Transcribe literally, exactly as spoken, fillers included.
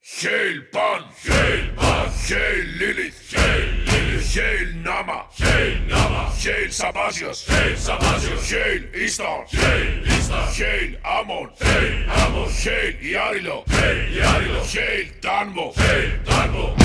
Hail Pan, Hail Pan, Hail Lilith, Hail Lilith, Hail Nama, Hail Nama, Hail Sabazios, Hail Sabazios, Hail Istar, Hail Istar, Hail Amon, Hail Amon, Hail Yarilo, Hail Yarilo, Hail Danmo, Hail Danmo.